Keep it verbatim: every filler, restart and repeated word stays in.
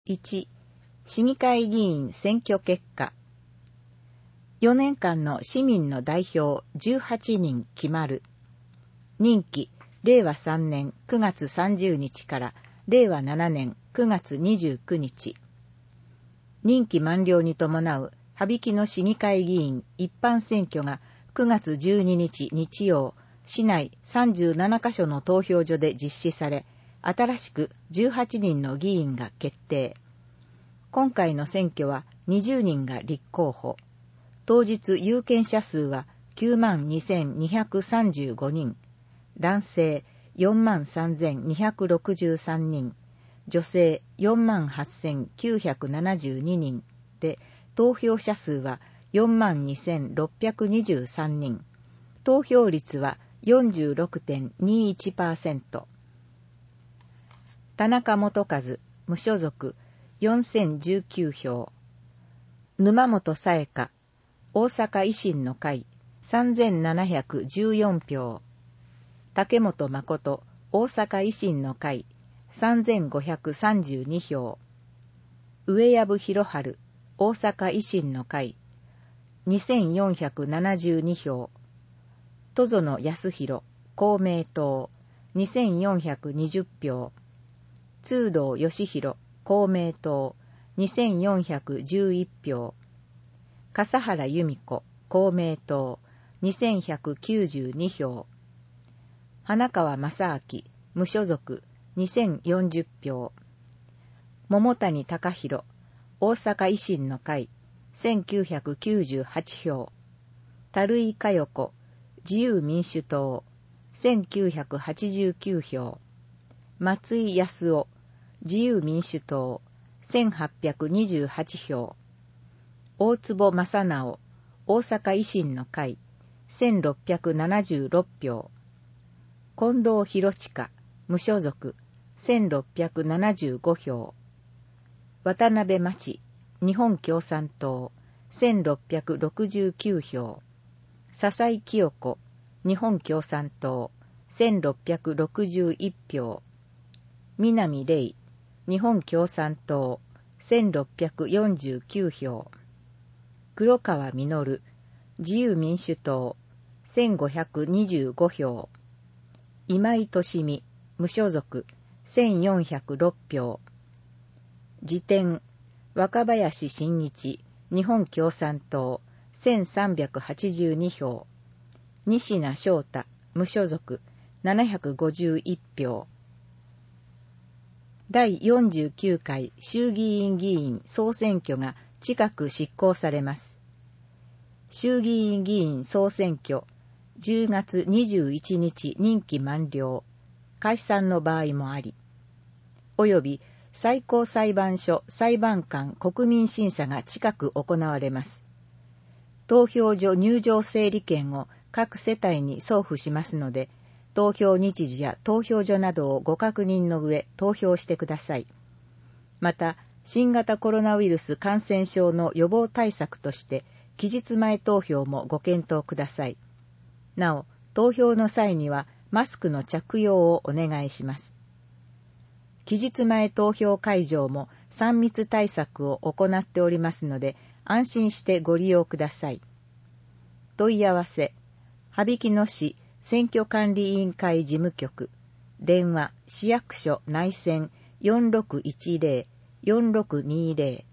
いち、市議会議員選挙結果。よねんかんの市民の代表じゅうはちにん決まる。任期、れいわさんねんくがつさんじゅうにちかられいわななねんくがつにじゅうくにち。任期満了に伴う羽曳野市議会議員一般選挙がくがつじゅうににち日曜、市内さんじゅうななかしょの投票所で実施され、新しくじゅうはちにんの議員が決定。今回の選挙はにじゅうにんが立候補。当日有権者数はきゅうまんにせんにひゃくさんじゅうごにん。男性よんまんさんぜんにひゃくろくじゅうさんにん。女性よんまんはっせんきゅうひゃくななじゅうににんで、投票者数はよんまんにせんろっぴゃくにじゅうさんにん。投票率は よんじゅうろくてんにいちパーセント。田中元和、無所属、よんせんじゅうきゅうひょう。沼本沙耶香、大阪維新の会、さんぜんななひゃくじゅうよんひょう。竹本誠、大阪維新の会、さんぜんごひゃくさんじゅうにひょう。上藪博春、大阪維新の会、にせんよんひゃくななじゅうにひょう。戸園康弘、公明党、にせんよんひゃくにじゅうひょう。通道義弘、公明党、にせんよんひゃくじゅういちひょう。笠原由美子、公明党、にせんひゃくきゅうじゅうにひょう。花川正明、無所属、にせんよんじゅうひょう。桃谷隆弘、大阪維新の会、せんきゅうひゃくきゅうじゅうはちひょう。樽井佳代子、自由民主党、せんきゅうひゃくはちじゅうきゅうひょう。松井康夫、自由民主党、せんはっぴゃくにじゅうはちひょう。大坪正直、大阪維新の会、せんろっぴゃくななじゅうろくひょう。近藤博親、無所属、せんろっぴゃくななじゅうごひょう。渡辺真知、日本共産党、せんろっぴゃくろくじゅうきゅうひょう。笹井清子、日本共産党、せんろっぴゃくろくじゅういちひょう。南玲、日本共産党、せんろっぴゃくよんじゅうきゅうひょう。黒川実、自由民主党、せんごひゃくにじゅうごひょう。今井俊美、無所属、せんよんひゃくろくひょう。次点、若林真一、日本共産党、せんさんびゃくはちじゅうにひょう。西名翔太、無所属、ななひゃくごじゅういちひょう。だいよんじゅうきゅうかい衆議院議員総選挙が近く執行されます。衆議院議員総選挙、じゅうがつにじゅういちにち任期満了、解散の場合もあり、および最高裁判所裁判官国民審査が近く行われます。投票所入場整理券を各世帯に送付しますので、投票日時や投票所などをご確認の上投票してください。また、新型コロナウイルス感染症の予防対策として、期日前投票もご検討ください。なお、投票の際にはマスクの着用をお願いします。期日前投票会場もさん密対策を行っておりますので、安心してご利用ください。問い合わせ、羽曳野市選挙管理委員会事務局、電話市役所内線 よんろくいちぜろ よんろくにぜろ